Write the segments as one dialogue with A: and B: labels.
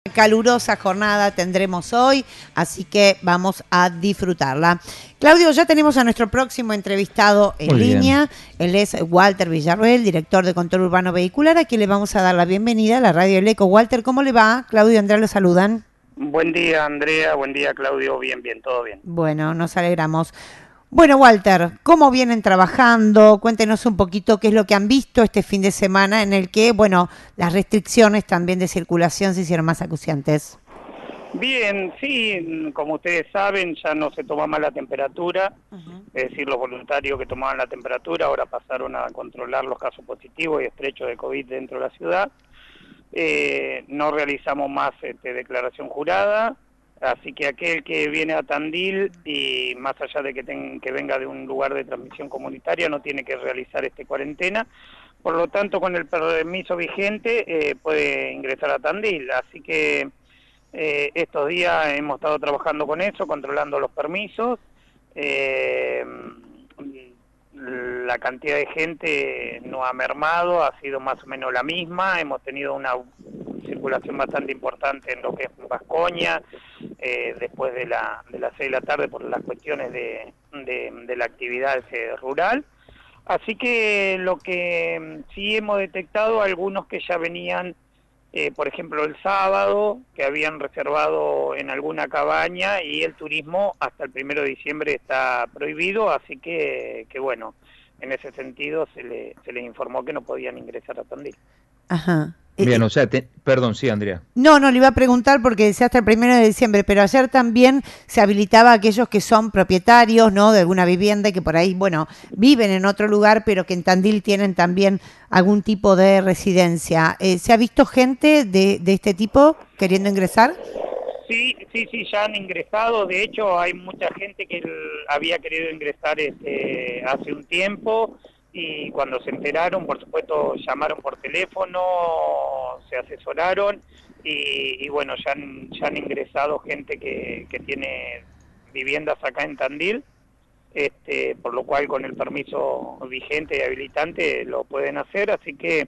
A: Calurosa jornada tendremos hoy, así que vamos a disfrutarla. Claudio, ya tenemos a nuestro próximo entrevistado en
B: Muy
A: línea.
B: bien.
A: Él es Walter Villarroel, director de Control Urbano Vehicular, a quien le vamos a dar la bienvenida a la Radio El Eco. Walter, ¿cómo le va? Claudio y Andrea lo saludan.
C: Buen día, Andrea. Buen día, Claudio. Bien, todo bien.
A: Bueno, nos alegramos. Bueno, Walter, ¿cómo vienen trabajando? Cuéntenos un poquito qué es lo que han visto este fin de semana en el que, bueno, las restricciones también de circulación se hicieron más acuciantes.
C: Bien, sí, como ustedes saben, ya no se toma más la temperatura, es decir, los voluntarios que tomaban la temperatura ahora pasaron a controlar los casos positivos y estrechos de COVID dentro de la ciudad. No realizamos más declaración jurada, así que aquel que viene a Tandil y más allá de que venga de un lugar de transmisión comunitaria no tiene que realizar cuarentena, por lo tanto con el permiso vigente puede ingresar a Tandil, así que estos días hemos estado trabajando con eso, controlando los permisos. La cantidad de gente no ha mermado, ha sido más o menos la misma. Hemos tenido una circulación bastante importante en lo que es Vascoña, después de las 6 de la tarde por las cuestiones de la actividad rural. Así que lo que sí hemos detectado, algunos que ya venían por ejemplo, el sábado, que habían reservado en alguna cabaña y el turismo hasta el 1 de diciembre está prohibido, así que bueno, en ese sentido se les informó que no podían ingresar a Tandil.
A: Ajá.
B: Bien, o sea, perdón, sí, Andrea.
A: No, le iba a preguntar porque decía hasta el 1 de diciembre, pero ayer también se habilitaba a aquellos que son propietarios, ¿no?, de alguna vivienda y que por ahí, bueno, viven en otro lugar, pero que en Tandil tienen también algún tipo de residencia. ¿Se ha visto gente de este tipo queriendo ingresar?
C: Sí, ya han ingresado. De hecho, hay mucha gente que había querido ingresar hace un tiempo. Y cuando se enteraron, por supuesto, llamaron por teléfono, se asesoraron y bueno, ya han ingresado gente que tiene viviendas acá en Tandil, por lo cual con el permiso vigente y habilitante lo pueden hacer, así que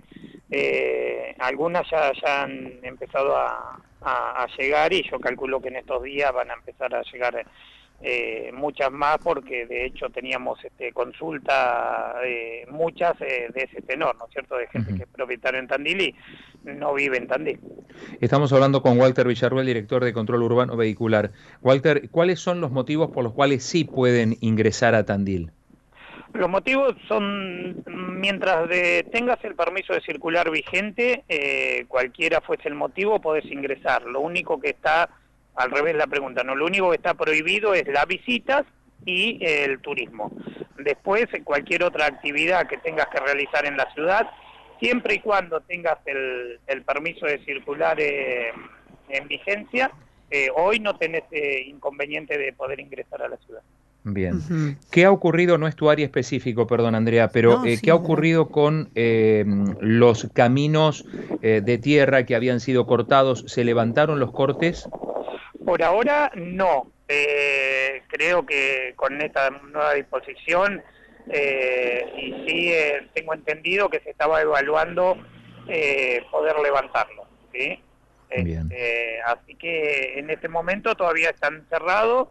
C: algunas ya han empezado a llegar y yo calculo que en estos días van a empezar a llegar muchas más, porque de hecho teníamos consulta muchas de ese tenor, ¿no es cierto?, de gente que es propietaria en Tandil y no vive en Tandil.
B: Estamos hablando con Walter Villarroel, director de Control Urbano Vehicular. Walter, ¿cuáles son los motivos por los cuales sí pueden ingresar a Tandil?
C: Los motivos son, mientras tengas el permiso de circular vigente, cualquiera fuese el motivo, podés ingresar. Lo único que está, al revés la pregunta, no, lo único que está prohibido es las visitas y el turismo. Después, cualquier otra actividad que tengas que realizar en la ciudad, siempre y cuando tengas el permiso de circular en vigencia, hoy no tenés inconveniente de poder ingresar a la ciudad.
B: Bien. ¿Qué ha ocurrido? No es tu área específico, perdón, Andrea, pero
A: No, sí,
B: ¿qué ha
A: adelante.
B: ocurrido con los caminos de tierra que habían sido cortados? ¿Se levantaron los cortes?
C: Por ahora no. Creo que con esta nueva disposición, y sí tengo entendido que se estaba evaluando poder levantarlo, ¿sí?
B: Bien.
C: Así que en este momento todavía están cerrados.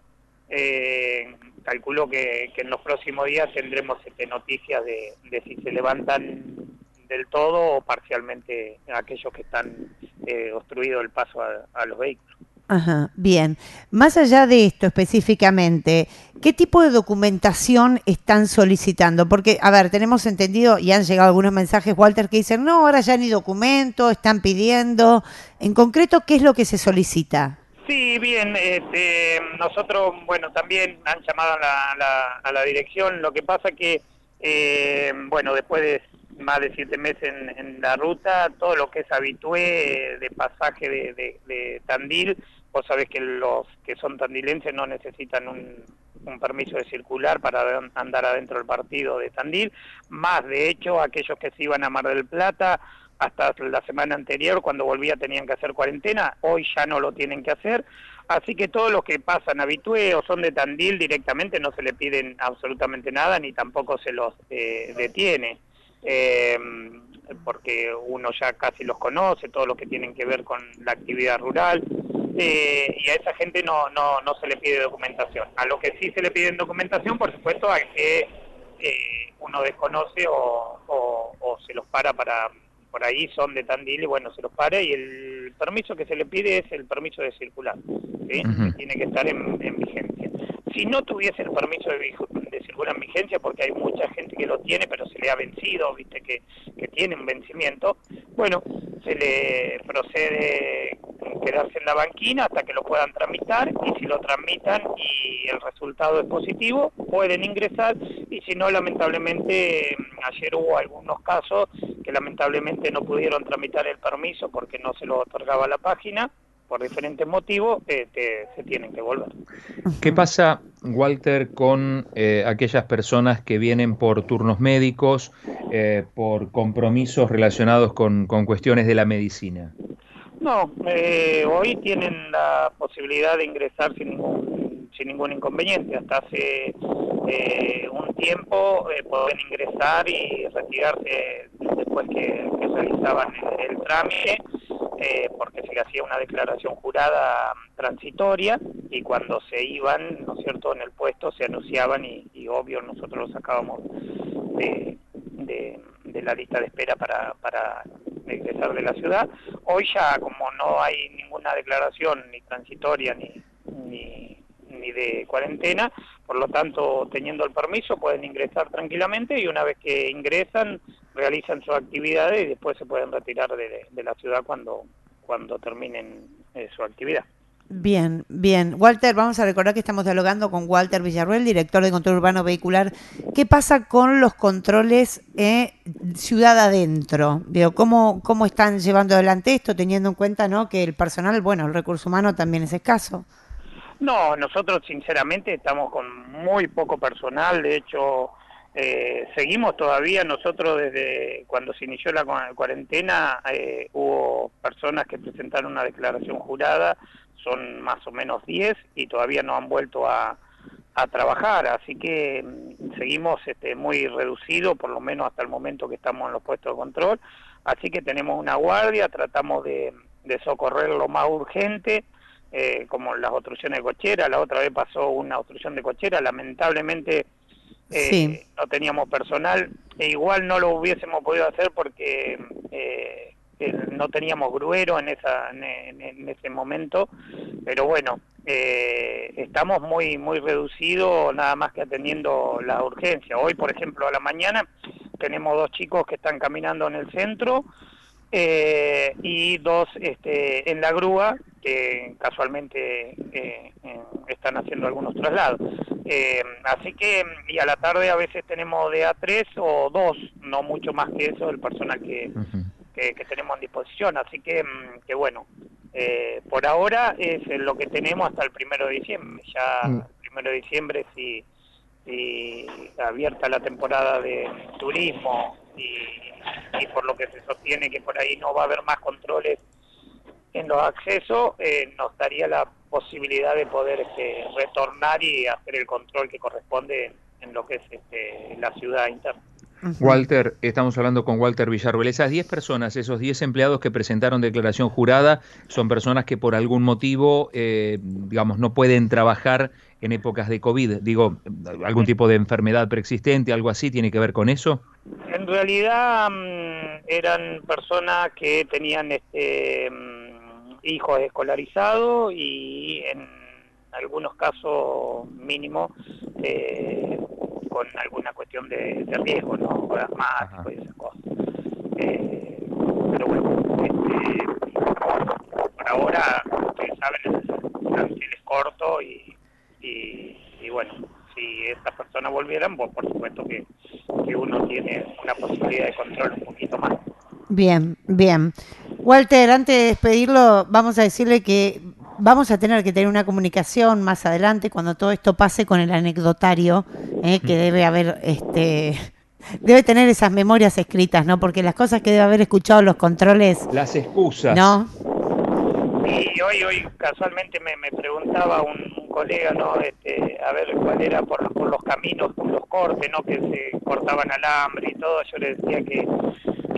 C: Calculo que en los próximos días tendremos noticias de si se levantan del todo o parcialmente aquellos que están obstruidos el paso a los vehículos.
A: Ajá, bien. Más allá de esto específicamente, ¿qué tipo de documentación están solicitando? Porque, a ver, tenemos entendido y han llegado algunos mensajes, Walter, que dicen, no, ahora ya ni documento, están pidiendo. En concreto, ¿qué es lo que se solicita?
C: Sí, bien, nosotros, bueno, también han llamado a la dirección, lo que pasa que, bueno, después de más de 7 meses en la ruta, todo lo que es habitué de pasaje de Tandil, vos sabés que los que son tandilenses no necesitan un permiso de circular para andar adentro del partido de Tandil, más de hecho aquellos que se iban a Mar del Plata hasta la semana anterior, cuando volvía tenían que hacer cuarentena, hoy ya no lo tienen que hacer, así que todos los que pasan habitué o son de Tandil directamente no se le piden absolutamente nada, ni tampoco se los detiene. porque uno ya casi los conoce, todos los que tienen que ver con la actividad rural, y a esa gente no se le pide documentación. A lo que sí se le pide documentación, por supuesto, a que uno desconoce o se los para por ahí, son de Tandil y bueno, se los para, y el permiso que se le pide es el permiso de circular, ¿sí? Que tiene que estar en vigencia. Si no tuviese el permiso de circular en vigencia, porque hay mucha gente que lo tiene, pero se le ha vencido, viste que tiene un vencimiento, bueno, se le procede quedarse en la banquina hasta que lo puedan tramitar, y si lo tramitan y el resultado es positivo, pueden ingresar, y si no, lamentablemente, ayer hubo algunos casos que lamentablemente no pudieron tramitar el permiso porque no se lo otorgaba la página, por diferentes motivos, se tienen que volver.
B: ¿Qué pasa, Walter, con aquellas personas que vienen por turnos médicos, por compromisos relacionados con cuestiones de la medicina?
C: No, hoy tienen la posibilidad de ingresar sin ningún inconveniente. Hasta hace un tiempo pueden ingresar y retirarse después que realizaban el trámite, porque se le hacía una declaración jurada transitoria, y cuando se iban, ¿no es cierto?, en el puesto se anunciaban y obvio nosotros los sacábamos de la lista de espera para ingresar de la ciudad. Hoy ya, como no hay ninguna declaración ni transitoria ni de cuarentena, por lo tanto, teniendo el permiso, pueden ingresar tranquilamente, y una vez que ingresan, realizan sus actividades y después se pueden retirar de la ciudad cuando terminen su actividad.
A: Bien, bien. Walter, vamos a recordar que estamos dialogando con Walter Villarroel, director de Control Urbano Vehicular. ¿Qué pasa con los controles ciudad adentro? Digo, ¿cómo están llevando adelante esto, teniendo en cuenta, ¿no?, que el personal, bueno, el recurso humano también es escaso?
C: No, nosotros sinceramente estamos con muy poco personal. De hecho, seguimos todavía. Nosotros desde cuando se inició la cuarentena hubo personas que presentaron una declaración jurada, son más o menos 10, y todavía no han vuelto a trabajar, así que seguimos muy reducido, por lo menos hasta el momento que estamos en los puestos de control. Así que tenemos una guardia, tratamos de socorrer lo más urgente, como las obstrucciones de cochera. La otra vez pasó una obstrucción de cochera, lamentablemente
A: Sí.
C: no teníamos personal, e igual no lo hubiésemos podido hacer porque no teníamos gruero en ese momento, pero bueno, estamos muy reducidos, nada más que atendiendo la urgencia. Hoy, por ejemplo, a la mañana tenemos 2 chicos que están caminando en el centro, y 2 en la grúa, que casualmente están haciendo algunos traslados. Así que, y a la tarde a veces tenemos de A3 o 2, no mucho más que eso, el personal que tenemos en disposición. Así que bueno, por ahora es lo que tenemos hasta el 1 de diciembre. Ya el 1 de diciembre, si abierta la temporada de turismo, y por lo que se sostiene que por ahí no va a haber más controles en los accesos, nos daría la posibilidad de poder retornar y hacer el control que corresponde en lo que es la ciudad interna.
B: Walter, estamos hablando con Walter Villarroel. Esas 10 personas, esos 10 empleados que presentaron declaración jurada, son personas que por algún motivo, digamos, no pueden trabajar en épocas de COVID. Digo, algún tipo de enfermedad preexistente, algo así, ¿tiene que ver con eso?
C: En realidad eran personas que tenían hijos escolarizados, y en algunos casos mínimos con alguna cuestión de riesgo, ¿no? Asmático y esas cosas. Pero bueno, por ahora, ustedes saben, el plantel es corto, y bueno, si estas personas volvieran, pues por supuesto que uno tiene una posibilidad de control un poquito más.
A: Bien, bien. Walter, antes de despedirlo, vamos a decirle que vamos a tener que tener una comunicación más adelante cuando todo esto pase con el anecdotario, que debe haber, debe tener esas memorias escritas, ¿no? Porque las cosas que debe haber escuchado los controles,
B: Las excusas.
A: ¿no?
C: Y hoy casualmente me preguntaba un colega, ¿no? A ver cuál era por los caminos, por los cortes, ¿no? Que se cortaban alambre y todo. Yo le decía que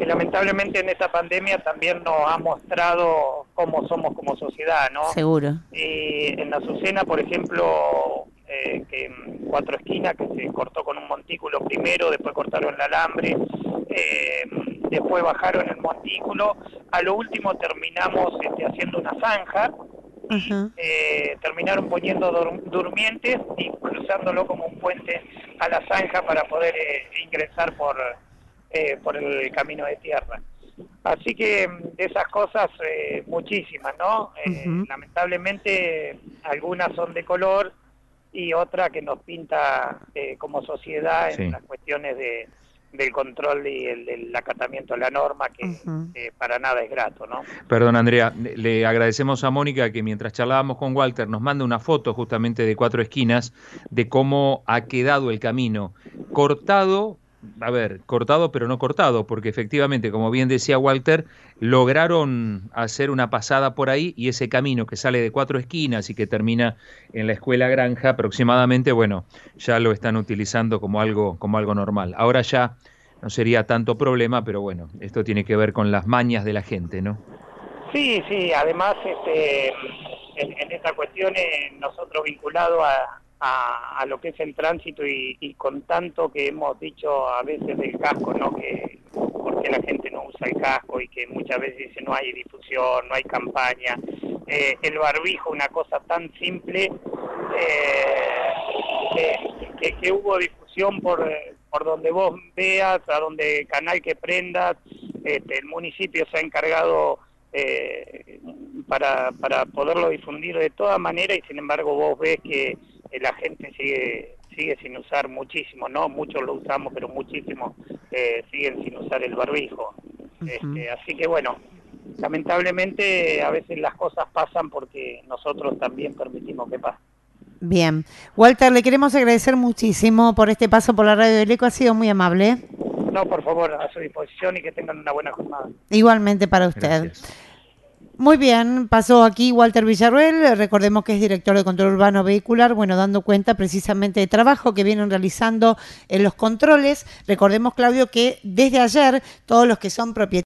C: que lamentablemente en esta pandemia también nos ha mostrado cómo somos como sociedad, ¿no?
A: Seguro.
C: En la Azucena, por ejemplo, que en Cuatro Esquinas, que se cortó con un montículo primero, después cortaron el alambre, después bajaron el montículo, a lo último terminamos haciendo una zanja, terminaron poniendo durmientes y cruzándolo como un puente a la zanja para poder ingresar por el camino de tierra. Así que de esas cosas muchísimas, ¿no? Lamentablemente algunas son de color y otra que nos pinta como sociedad en las cuestiones del control y del acatamiento de la norma, que para nada es grato, ¿no?
B: Perdón, Andrea, le agradecemos a Mónica que mientras charlábamos con Walter nos manda una foto justamente de Cuatro Esquinas de cómo ha quedado el camino cortado. A ver, cortado pero no cortado, porque efectivamente, como bien decía Walter, lograron hacer una pasada por ahí y ese camino que sale de Cuatro Esquinas y que termina en la Escuela Granja aproximadamente, bueno, ya lo están utilizando como algo normal. Ahora ya no sería tanto problema, pero bueno, esto tiene que ver con las mañas de la gente, ¿no?
C: Sí, además en esta cuestión nosotros vinculados a lo que es el tránsito y con tanto que hemos dicho a veces del casco, ¿no? Que porque la gente no usa el casco y que muchas veces dice no hay difusión, no hay campaña. El barbijo, una cosa tan simple, que hubo difusión por donde vos veas, a donde canal que prendas, el municipio se ha encargado para poderlo difundir de todas maneras y sin embargo vos ves que la gente sigue sin usar muchísimo, ¿no? Muchos lo usamos, pero muchísimos siguen sin usar el barbijo. Así que bueno, lamentablemente a veces las cosas pasan porque nosotros también permitimos que pasen.
A: Bien. Walter, le queremos agradecer muchísimo por este paso por la Radio del Eco, ha sido muy amable.
C: No, por favor, a su disposición y que tengan una buena jornada.
A: Igualmente para usted.
B: Gracias.
A: Muy bien, pasó aquí Walter Villarroel, recordemos que es director de control urbano vehicular, bueno, dando cuenta precisamente de trabajo que vienen realizando en los controles. Recordemos, Claudio, que desde ayer todos los que son propietarios